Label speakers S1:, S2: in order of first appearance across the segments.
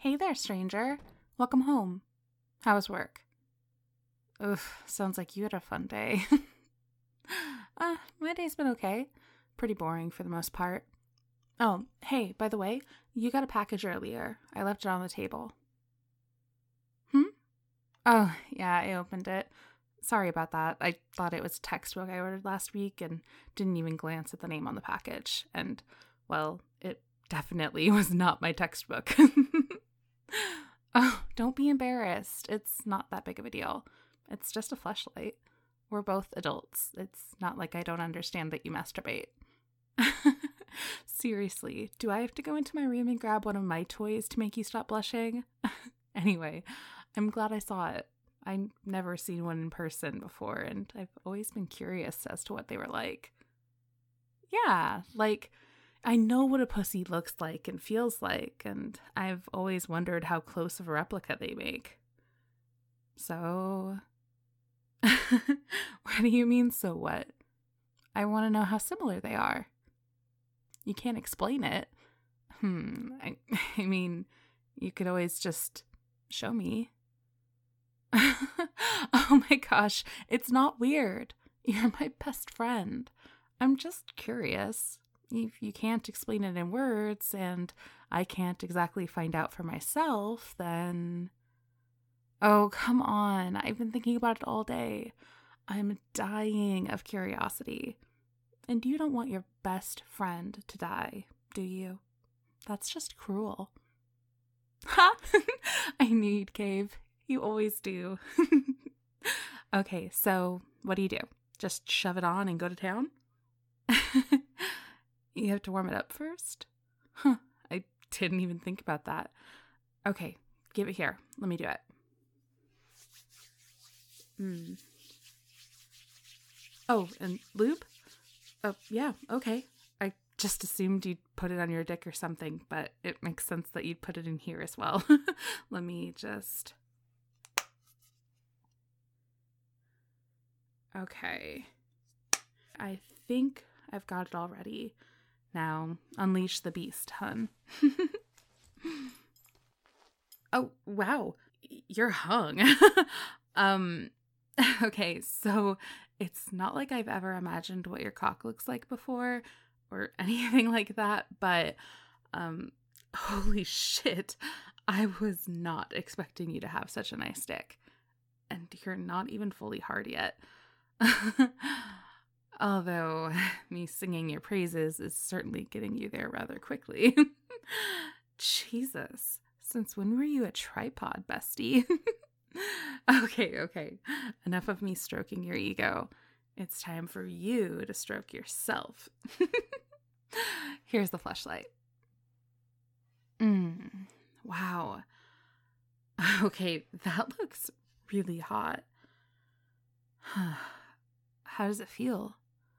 S1: Hey there, stranger. Welcome home. How was work? Oof, sounds like you had a fun day. My day's been okay. Pretty boring for the most part. Oh, hey, by the way, you got a package earlier. I left it on the table. Oh, yeah, I opened it. Sorry about that. I thought it was a textbook I ordered last week and didn't even glance at the name on the package. And, well, it definitely was not my textbook. Oh, don't be embarrassed. It's not that big of a deal. It's just a fleshlight. We're both adults. It's not like I don't understand that you masturbate. Seriously, do I have to go into my room and grab one of my toys to make you stop blushing? Anyway, I'm glad I saw it. I've never seen one in person before, and I've always been curious as to what they were like. Yeah, like, I know what a pussy looks like and feels like, and I've always wondered how close of a replica they make. So... What do you mean, so what? I want to know how similar they are. You can't explain it. I mean, you could always just show me. Oh my gosh, it's not weird. You're my best friend. I'm just curious. If you can't explain it in words and I can't exactly find out for myself, then... Oh, come on. I've been thinking about it all day. I'm dying of curiosity. And you don't want your best friend to die, do you? That's just cruel. Ha! I knew you'd cave. You always do. Okay, so what do? Just shove it on and go to town? You have to warm it up first? Huh, I didn't even think about that. Okay, give it here. Let me do it. Oh, and lube? Oh, yeah, okay. I just assumed you'd put it on your dick or something, but it makes sense that you'd put it in here as well. Let me just... Okay. I think I've got it all ready. Now, unleash the beast, hun. Oh, wow. You're hung. Okay, so it's not like I've ever imagined what your cock looks like before or anything like that, but holy shit, I was not expecting you to have such a nice dick. And you're not even fully hard yet. Although me singing your praises is certainly getting you there rather quickly. Jesus, since when were you a tripod, bestie? Okay. Enough of me stroking your ego. It's time for you to stroke yourself. Here's the fleshlight. Wow. Okay, that looks really hot. How does it feel?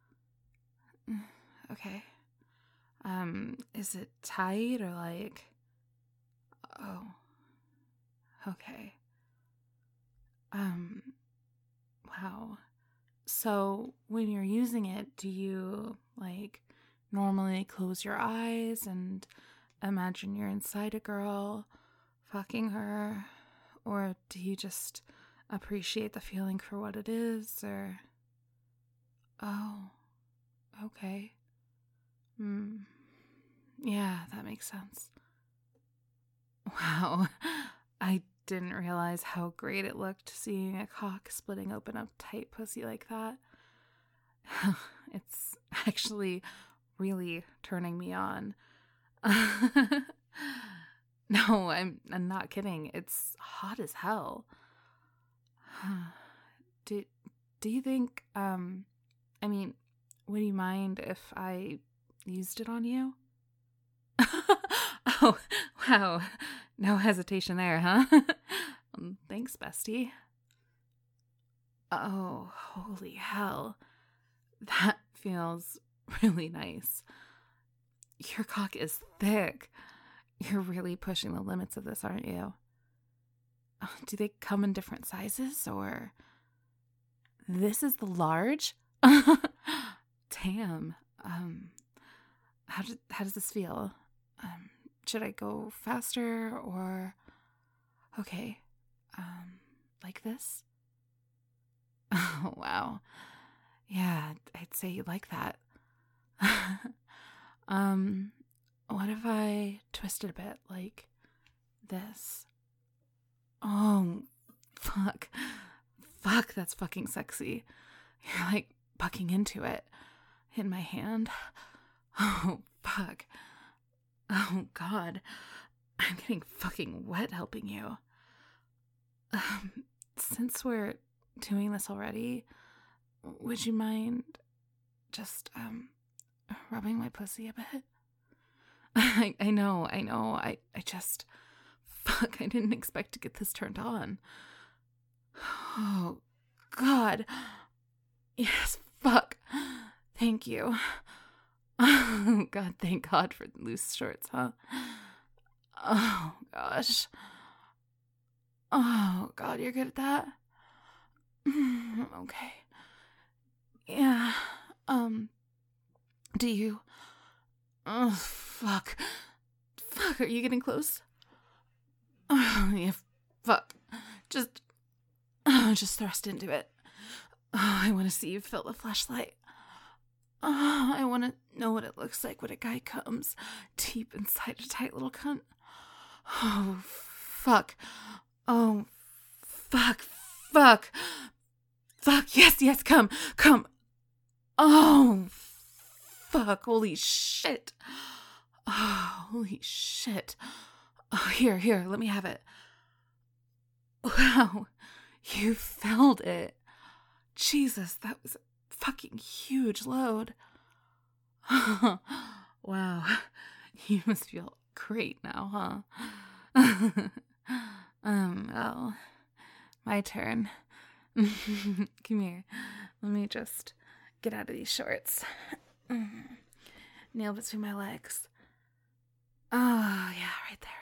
S1: Okay. Is it tight or like... Oh. Okay. Wow. So when you're using it, do you like normally close your eyes and imagine you're inside a girl fucking her? Or do you just appreciate the feeling for what it is? Or... Oh, okay. Yeah, that makes sense. Wow. I didn't realize how great it looked seeing a cock splitting open a tight pussy like that. It's actually really turning me on. No, I'm not kidding. It's hot as hell. Do you think, I mean, would you mind if I used it on you? Oh, wow. No hesitation there, huh? Thanks, bestie. Oh, holy hell. That feels really nice. Your cock is thick. You're really pushing the limits of this, aren't you? Do they come in different sizes, or... This is the large? Damn. How does this feel? should I go faster or... Okay, like this? Oh, wow. Yeah, I'd say you like that. What if I twist it a bit like this? Oh, fuck. Fuck, that's fucking sexy. You're like bucking into it in my hand. Oh, fuck. Oh, God. I'm getting fucking wet helping you. Since we're doing this already, would you mind just, rubbing my pussy a bit? I know. I just, fuck, I didn't expect to get this turned on. Oh, God. Yes, fuck. Thank you. Oh, God, thank God for loose shorts, huh? Oh, gosh. Oh, God, you're good at that? Okay. Yeah, do you... Oh, fuck. Fuck, are you getting close? Oh, yeah, fuck. Just thrust into it. Oh, I want to see you fill the flashlight. Oh, I want to know what it looks like when a guy comes deep inside a tight little cunt. Oh, fuck. Oh, fuck. Fuck, yes, come. Oh, fuck, holy shit. Oh, holy shit. Oh, here, let me have it. Wow, you filled it. Jesus, that was a fucking huge load. Wow, you must feel great now, huh? Well, my turn. Come here. Let me just get out of these shorts. Nail between my legs. Oh, yeah, right there.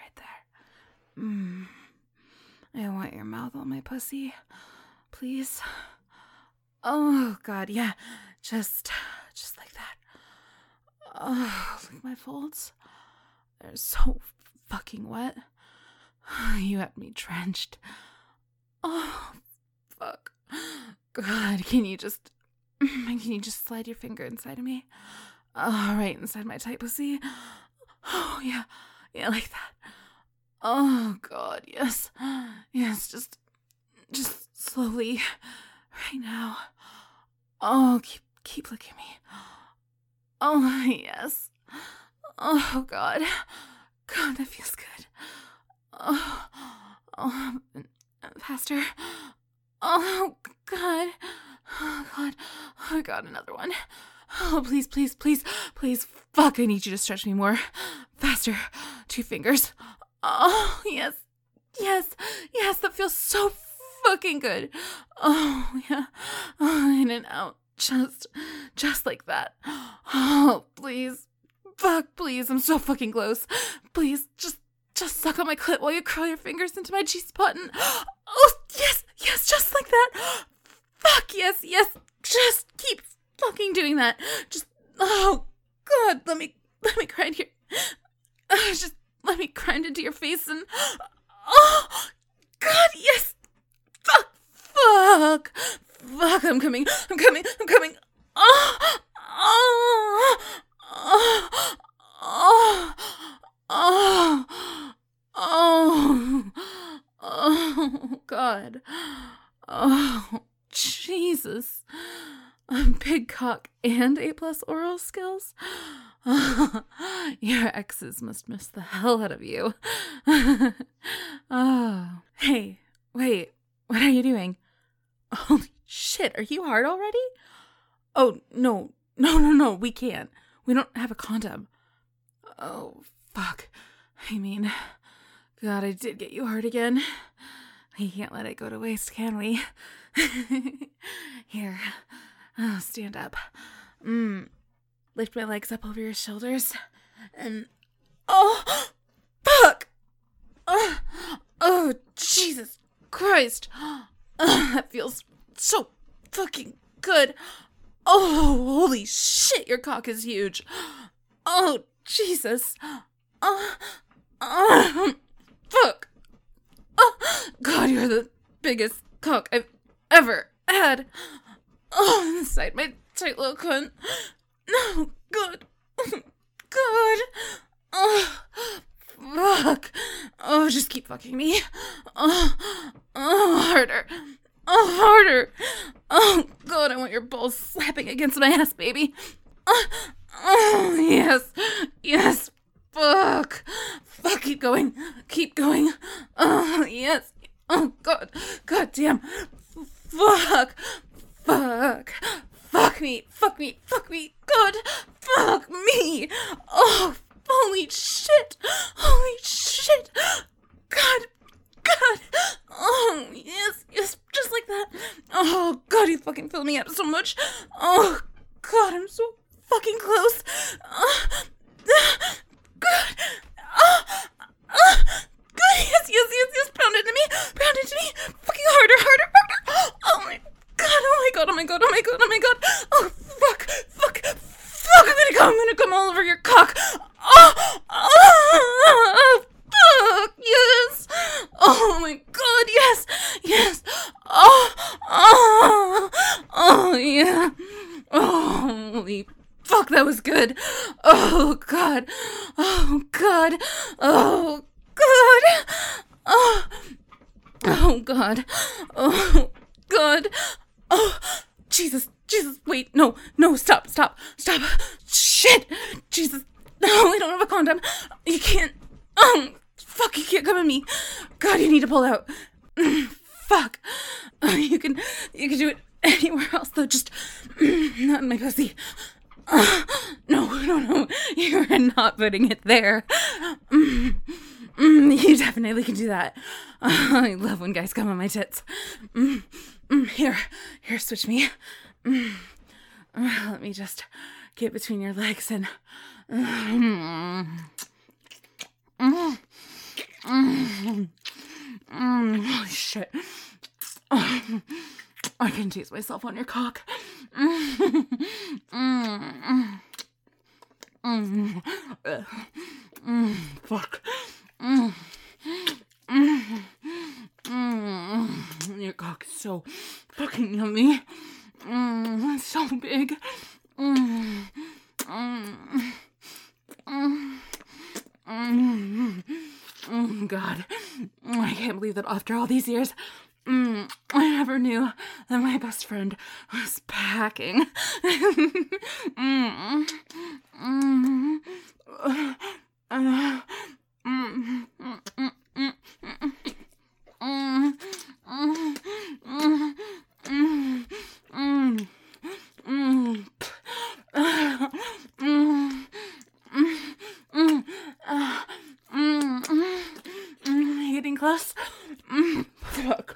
S1: I want your mouth on my pussy. Please. Oh, God, yeah. Just like that. Oh, look at my folds. They're so fucking wet. You had me drenched. Oh, fuck. God, can you just slide your finger inside of me? Oh, right inside my tight pussy. Oh, yeah, like that. Oh, God, yes, just slowly, right now. Oh, keep looking at me. Oh, yes. Oh, God, that feels good. Oh, faster. Oh, God. Oh, God, another one. Oh, please. Fuck, I need you to stretch me more. Faster. 2 fingers. Oh, yes, that feels so fucking good. Oh, yeah. Oh, in and out. Just like that. Oh, please. Fuck, please. I'm so fucking close. Please, just suck on my clit while you curl your fingers into my G-spot and... Oh, yes, just like that. Fuck, yes. Just keep fucking doing that. Just... Oh, God, let me grind here. Just let me grind into your face and... Oh, God, yes. Fuck, I'm coming. Oh, God. Oh, Jesus. Big cock and A+ oral skills? Your exes must miss the hell out of you. Oh. Hey, wait, what are you doing? Holy shit, are you hard already? Oh, no, we can't. We don't have a condom. Oh, fuck. I mean, God, I did get you hard again. We can't let it go to waste, can we? Here, oh, stand up. Lift my legs up over your shoulders. And... Oh! Fuck! Oh, Jesus Christ! That feels so fucking good. Oh, holy shit, your cock is huge. Oh, Jesus. Fuck. God, you're the biggest cock I've ever had. Inside my tight little cunt. No, God. God. Fuck. Just keep fucking me. Harder. Harder. God, I want your balls slapping against my ass, baby. Yes. Yes. Fuck. Fuck, keep going. Keep going. Yes. God. God damn. Fuck. Fuck. Fuck me. Fuck me. Fuck me. God. Fuck me. Holy shit. Holy shit. God. God. Yes. Yes. Just like that. God, you fucking fill me up so much. God, I'm so fucking close. Good. Good. Yes, yes, yes, yes. Pound into me. Pound into me. Fucking harder, harder, harder. Oh my God. Oh my God. Oh my God. Oh my God. Oh my God. Oh, fuck. Fuck. Fuck. I'm gonna come all over your cock. Fuck. Yes. Oh my God. Yes. Yes. Yeah. Holy fuck, that was good. Oh, God. Oh, God. Oh, God. Oh, God. Oh, God. Oh, Jesus. Jesus. Wait. No. No. Stop. Stop. Stop. Shit. Jesus. No, I don't have a condom. You can't. Fuck. You can't come at me. God, you need to pull out. Fuck. You can do it anywhere else, though. Just not in my pussy. No. You're not putting it there. You definitely can do that. I love when guys come on my tits. Here, switch me. Let me just get between your legs and. Holy shit. I can taste myself on your cock. Fuck. Your cock is so fucking yummy. It's so big. God. I can't believe that after all these years, I never knew that my best friend was packing. Getting close. Fuck.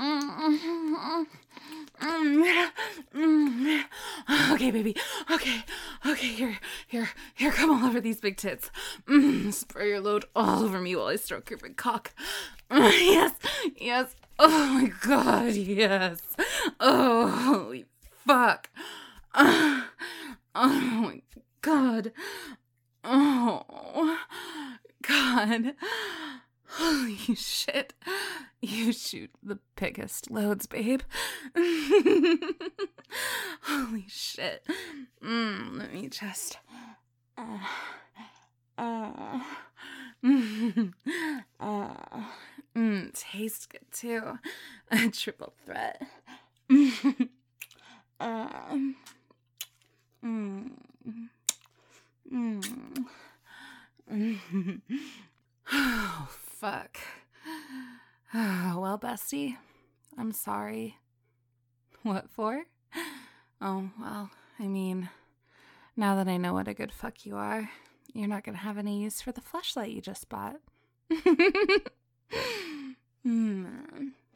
S1: Okay, baby. Okay, here, come all over these big tits. Spray your load all over me while I stroke your big cock. Yes. Oh my God, yes. Oh, holy fuck. Oh my God. Oh, God. Holy shit. You shoot the biggest loads, babe. Holy shit. Let me just. Tastes good too. A triple threat. Oh, fuck. Well, bestie, I'm sorry. What for? Oh, well, I mean, now that I know what a good fuck you are, you're not gonna have any use for the fleshlight you just bought.